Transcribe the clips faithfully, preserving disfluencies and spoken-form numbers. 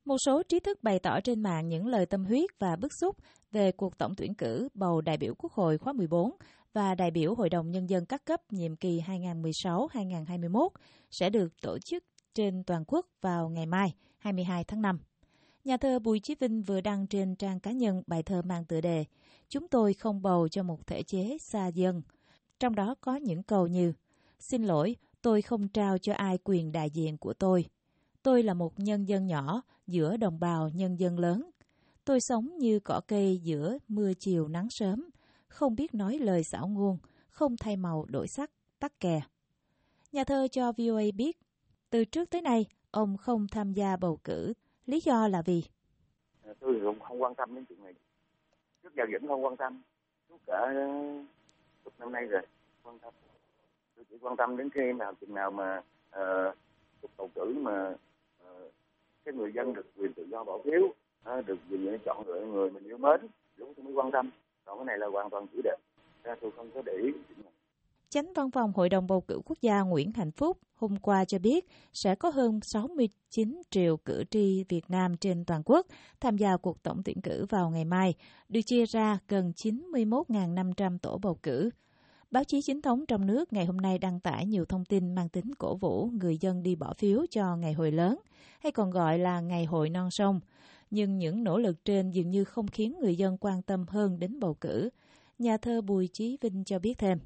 Một số trí thức bày tỏ trên mạng những lời tâm huyết và bức xúc về cuộc tổng tuyển cử bầu đại biểu Quốc hội khóa mười bốn và đại biểu Hội đồng Nhân dân các cấp nhiệm kỳ hai nghìn không trăm mười sáu đến hai nghìn không trăm hai mươi mốt sẽ được tổ chức trên toàn quốc vào ngày mai, hai mươi hai tháng năm. Nhà thơ Bùi Chí Vinh vừa đăng trên trang cá nhân bài thơ mang tựa đề "Chúng tôi không bầu cho một thể chế xa dân". Trong đó có những câu như: "Xin lỗi, tôi không trao cho ai quyền đại diện của tôi. Tôi là một nhân dân nhỏ giữa đồng bào nhân dân lớn. Tôi sống như cỏ cây giữa mưa chiều nắng sớm, không biết nói lời xảo ngôn, không thay màu đổi sắc, tắc kè." Nhà thơ cho vê o a biết, từ trước tới nay, ông không tham gia bầu cử. Lý do là vì tôi cũng không quan tâm đến chuyện này. Trước giờ vẫn không quan tâm. Suốt cả chục năm nay rồi, quan tâm. Tôi chỉ quan tâm đến khi nào chừng nào mà uh, cuộc bầu cử mà uh, cái người dân được quyền tự do bỏ phiếu, uh, được quyền chọn lựa người mình yêu mến, lúc tôi mới quan tâm. Còn cái này là hoàn toàn chủ đề. Ra tôi không có để ý chuyện này. Chánh Văn phòng Hội đồng Bầu cử Quốc gia Nguyễn Hạnh Phúc hôm qua cho biết sẽ có hơn sáu mươi chín triệu cử tri Việt Nam trên toàn quốc tham gia cuộc tổng tuyển cử vào ngày mai, được chia ra gần chín mươi mốt nghìn năm trăm tổ bầu cử. Báo chí chính thống trong nước ngày hôm nay đăng tải nhiều thông tin mang tính cổ vũ người dân đi bỏ phiếu cho ngày hội lớn, hay còn gọi là ngày hội non sông. Nhưng những nỗ lực trên dường như không khiến người dân quan tâm hơn đến bầu cử. Nhà thơ Bùi Chí Vinh cho biết thêm.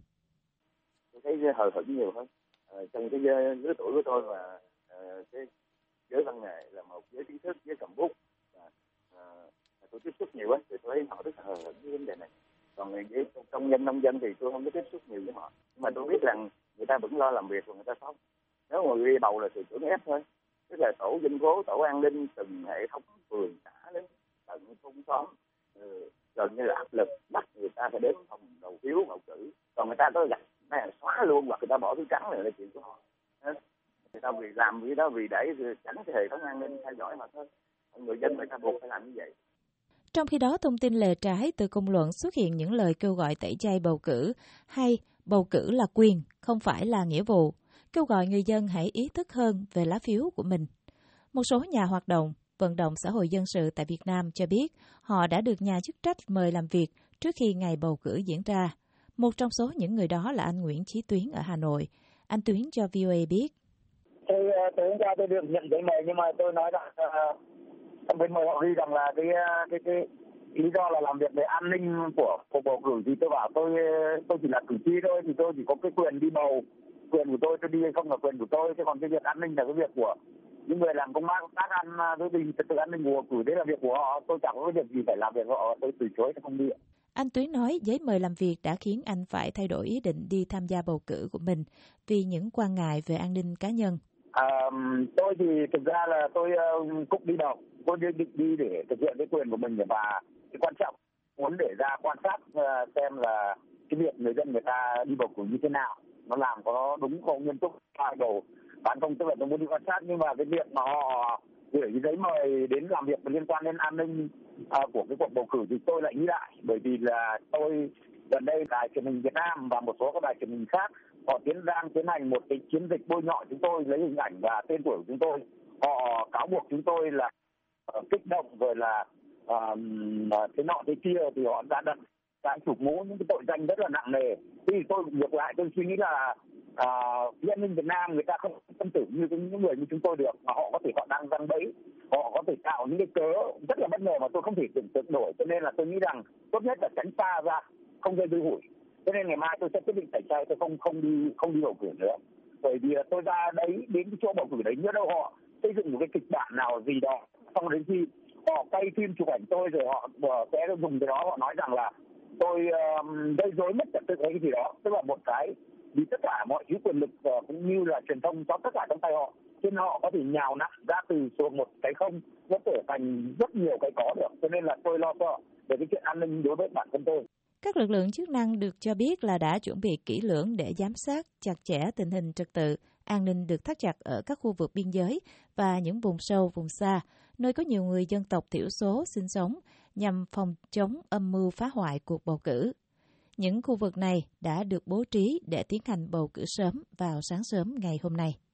Thấy hờ hững nhiều hơn à, trong cái lứa tuổi của tôi và à, cái giới văn nghệ là một giới trí thức, giới cầm bút và à, tôi tiếp xúc nhiều quá thì tôi thấy họ rất là hờ hững với vấn đề này. Còn với công nhân nông dân thì tôi không có tiếp xúc nhiều với họ, nhưng mà tôi biết rằng người ta vẫn lo làm việc và người ta sống. Nếu mà người đi bầu là sự cưỡng ép thôi, tức là tổ dân phố, tổ an ninh, từng hệ thống phường xã đến tận thôn xóm ừ, gần như là áp lực bắt người ta phải đến phòng đầu phiếu bầu cử. Còn người ta có gạch này xóa luôn hoặc người ta bỏ phiếu trắng này là chuyện của họ. Người ta vì làm vì đó vì để tránh cái hệ thống an ninh theo dõi mà thôi. Người dân người ta buộc phải làm như vậy. Trong khi đó, thông tin lề trái từ công luận xuất hiện những lời kêu gọi tẩy chay bầu cử hay bầu cử là quyền, không phải là nghĩa vụ, kêu gọi người dân hãy ý thức hơn về lá phiếu của mình. Một số nhà hoạt động, vận động xã hội dân sự tại Việt Nam cho biết họ đã được nhà chức trách mời làm việc trước khi ngày bầu cử diễn ra. Một trong số những người đó là anh Nguyễn Chí Tuyến ở Hà Nội. Anh Tuyến cho vê o a biết. Tôi, tôi hôm qua tôi được nhận giấy mời nhưng mà tôi nói rằng trong bên mời họ ghi rằng là cái cái cái lý do là làm việc về an ninh của cuộc bầu cử thì tôi bảo tôi tôi chỉ là cử tri thôi thì tôi chỉ có cái quyền đi bầu, quyền của tôi tôi đi hay không là quyền của tôi, chứ còn cái việc an ninh là cái việc của những người làm công tác an cái gì trật tự an ninh của cử, đấy là việc của họ, tôi chẳng có cái việc gì phải làm việc của họ, tôi từ chối tôi không đi. Anh Tuyến nói giấy mời làm việc đã khiến anh phải thay đổi ý định đi tham gia bầu cử của mình vì những quan ngại về an ninh cá nhân. À, tôi thì thực ra là tôi uh, cũng đi bầu, tôi đi, đi, đi để thực hiện cái quyền của mình và cái quan trọng muốn để ra quan sát uh, xem là cái việc người dân người ta đi bầu cử như thế nào, nó làm có đúng không, nghiêm túc thay đồ bán không, tức là tôi muốn đi quan sát. Nhưng mà cái việc mà họ gửi cái giấy mời đến làm việc liên quan đến an ninh uh, của cái cuộc bầu cử thì tôi lại nghĩ lại, bởi vì là tôi gần đây đài truyền hình Việt Nam và một số các đài truyền hình khác họ tiến đang tiến hành một cái chiến dịch bôi nhọ chúng tôi, lấy hình ảnh và tên tuổi của chúng tôi. Họ cáo buộc chúng tôi là uh, kích động rồi là uh, thế nọ thế kia, thì họ đã đặt cái chụp mũ những cái tội danh rất là nặng nề. Thì tôi ngược lại tôi suy nghĩ là uh, an ninh Việt Nam người ta không tâm tử như những người như chúng tôi được, mà họ có thể họ đang răng bẫy, họ có thể tạo những cái cớ rất là bất ngờ mà tôi không thể tưởng tượng nổi. Cho nên là tôi nghĩ rằng tốt nhất là tránh xa ra, không gây dư hủi. Cho nên ngày mai tôi sẽ quyết định tẩy chay, tôi không không đi không đi bầu cử nữa. Bởi vì tôi ra đấy đến cái chỗ bầu cử đấy, nhớ đâu họ xây dựng một cái kịch bản nào gì đó, xong đến khi họ quay phim chụp ảnh tôi rồi họ sẽ dùng cái đó họ nói rằng là tôi um, gây rối mất trật tự hay cái gì đó, tức là một cái vì tất cả mọi thứ quyền lực uh, cũng như là truyền thông có tất cả trong tay họ, cho nên họ có thể nhào nặn ra từ số một cái không nó trở thành rất nhiều cái có được. Cho nên là tôi lo sợ về cái chuyện an ninh đối với bản thân tôi. Các lực lượng chức năng được cho biết là đã chuẩn bị kỹ lưỡng để giám sát chặt chẽ tình hình trật tự, an ninh được thắt chặt ở các khu vực biên giới và những vùng sâu, vùng xa, nơi có nhiều người dân tộc thiểu số sinh sống, nhằm phòng chống âm mưu phá hoại cuộc bầu cử. Những khu vực này đã được bố trí để tiến hành bầu cử sớm vào sáng sớm ngày hôm nay.